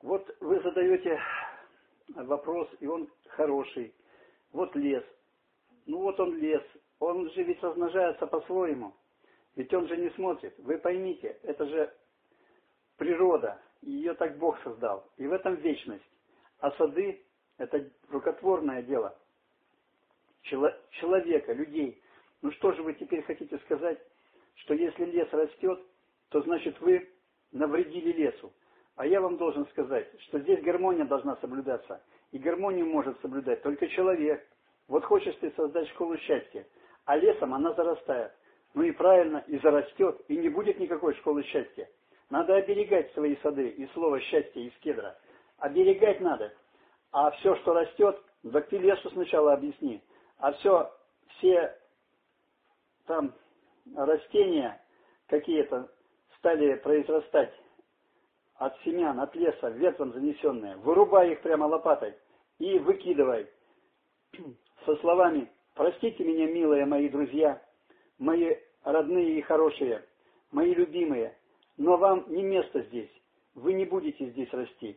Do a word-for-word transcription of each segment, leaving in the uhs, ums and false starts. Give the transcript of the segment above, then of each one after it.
Вот вы задаете вопрос, и он хороший. Вот лес. Ну вот он лес. Он же ведь размножается по-своему. Ведь он же не смотрит. Вы поймите, это же природа. Ее так Бог создал. И в этом вечность. А сады – это рукотворное дело Чело- человека, людей. Ну что же вы теперь хотите сказать, что если лес растет, то значит вы навредили лесу. А я вам должен сказать, что здесь гармония должна соблюдаться. И гармонию может соблюдать только человек. Вот хочешь ты создать школу счастья, а лесом она зарастает. Ну и правильно, и зарастет, и не будет никакой школы счастья. Надо оберегать свои сады и слово счастья из кедра. Оберегать надо. А все, что растет, так ты лесу сначала объясни. А все, все там растения какие-то стали произрастать от семян, от леса, ветром занесенные. Вырубай их прямо лопатой и выкидывай со словами: «Простите меня, милые мои друзья, мои родные и хорошие, мои любимые, но вам не место здесь, вы не будете здесь расти.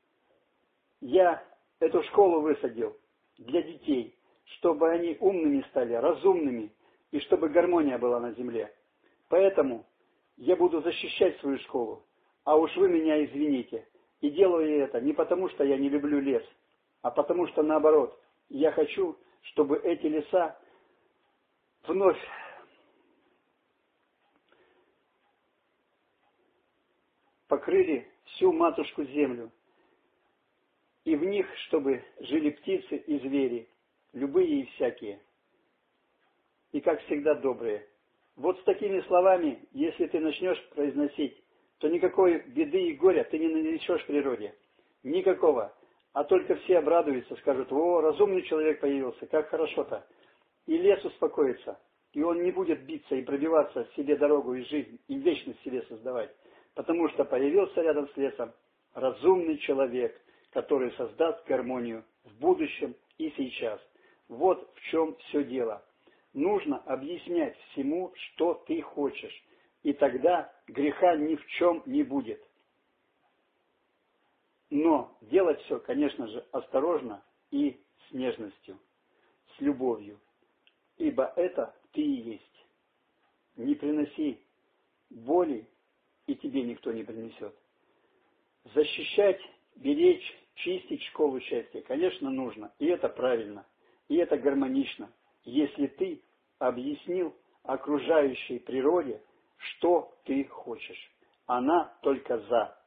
Я эту школу высадил для детей, чтобы они умными стали, разумными, и чтобы гармония была на земле. Поэтому я буду защищать свою школу, а уж вы меня извините. И делаю я это не потому, что я не люблю лес, а потому что наоборот, я хочу, чтобы эти леса вновь покрыли всю матушку землю. И в них, чтобы жили птицы и звери, любые и всякие. И, как всегда, добрые. Вот с такими словами, если ты начнешь произносить, то никакой беды и горя ты не нанесешь природе. Никакого. А только все обрадуются, скажут: «О, разумный человек появился, как хорошо-то». И лес успокоится. И он не будет биться и пробиваться себе дорогу и жизнь, и вечность себе создавать. Потому что появился рядом с лесом разумный человек, который создаст гармонию в будущем и сейчас. Вот в чем все дело. Нужно объяснять всему, что ты хочешь, и тогда греха ни в чем не будет. Но делать все, конечно же, осторожно и с нежностью, с любовью, ибо это ты и есть. Не приноси боли, и тебе никто не принесет. Защищать, беречь, чистить школу счастья, конечно, нужно, и это правильно, и это гармонично, если ты объяснил окружающей природе, что ты хочешь. Она только за.